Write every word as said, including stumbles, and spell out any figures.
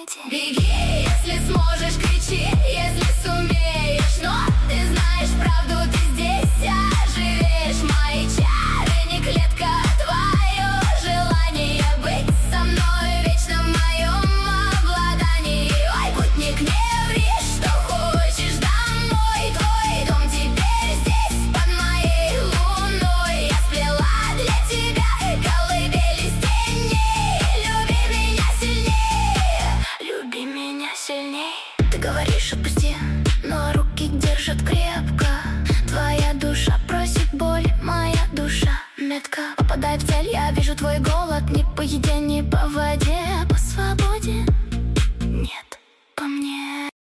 найти. Беги, если сможешь, кричи, если сумеешь, но ты знаешь правду, ты здесь оживешь. Мои чары не клетка, твое желание быть со мной вечно в моем обладании. Ой, путник, не ври, что хочешь домой. Твой дом теперь здесь, под моей луной. Я сплела для тебя колыбель из теней. Люби меня сильнее, люби меня сильней. Ты говоришь, отпусти, но руки держат крепко.